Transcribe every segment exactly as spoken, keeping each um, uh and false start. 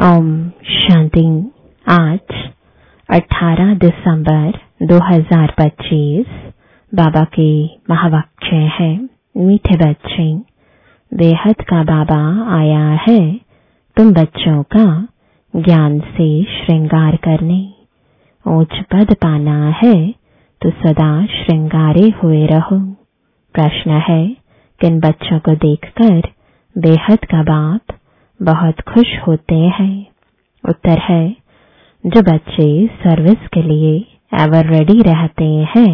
ओम शांति। आज अठारह दिसंबर दो हज़ार पच्चीस बाबा के महावाक्य है। मीठे बच्चे, बेहद का बाबा आया है तुम बच्चों का ज्ञान से श्रृंगार करने। ऊंच पद पाना है तो सदा श्रृंगारे हुए रहो। प्रश्न है, किन बच्चों को देखकर बेहद का बाप बहुत खुश होते हैं? उत्तर है, जो बच्चे सर्विस के लिए एवर रेडी रहते हैं,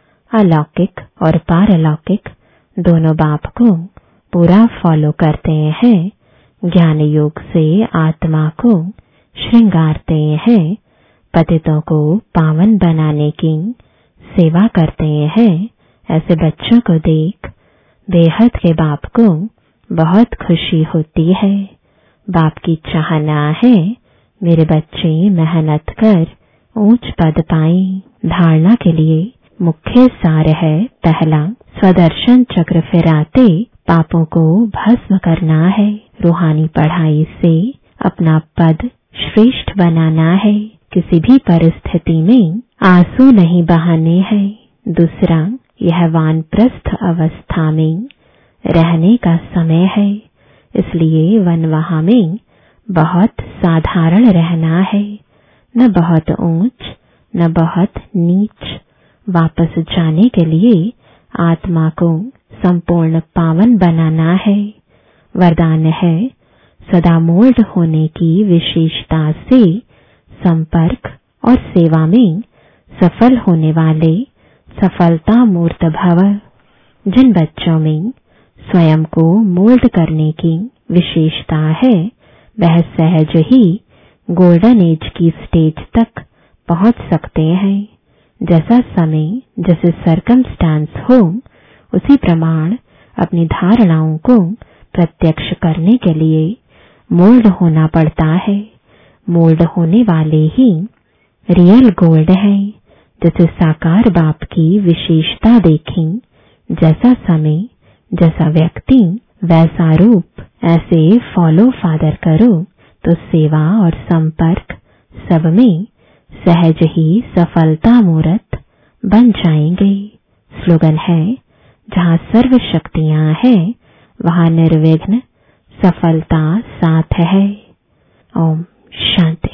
अलौकिक और पारलौकिक दोनों बाप को पूरा फॉलो करते हैं, ज्ञान योग से आत्मा को श्रृंगारते हैं, पतितों को पावन बनाने की सेवा करते हैं, ऐसे बच्चों को देख बेहद के बाप को बहुत खुशी होती है। बाप की चाहना है मेरे बच्चे मेहनत कर ऊंच पद पाएं। धारणा के लिए मुख्य सार है, पहला, स्वदर्शन चक्र फिराते पापों को भस्म करना है। रूहानी पढ़ाई से अपना पद श्रेष्ठ बनाना है। किसी भी परिस्थिति में आंसू नहीं बहाने हैं। दूसरा, यह वानप्रस्थ अवस्था में रहने का समय है, इसलिए वनवाह में बहुत साधारण रहना है, न बहुत ऊंच न बहुत नीच। वापस जाने के लिए आत्मा को संपूर्ण पावन बनाना है। वरदान है, सदा मोल्ड होने की विशेषता से संपर्क और सेवा में सफल होने वाले सफलता मूर्त भव। जिन बच्चों में स्वयं को मोल्ड करने की विशेषता है, वह सहज ही गोल्डन एज की स्टेज तक पहुंच सकते हैं। जैसा समय, जैसे सर्कमस्टांस हो, उसी प्रमाण अपनी धारणाओं को प्रत्यक्ष करने के लिए मोल्ड होना पड़ता है। मोल्ड होने वाले ही रियल गोल्ड हैं। जैसे साकार बाप की विशेषता देखें, जैसा समय, जैसा व्यक्ति, वैसा रूप, ऐसे फॉलो फादर करो तो सेवा और संपर्क सब में सहज ही सफलता मूर्त बन जाएंगे। स्लोगन है, जहाँ सर्व शक्तियां हैं वहाँ निर्विघ्न सफलता साथ है। ओम शांति।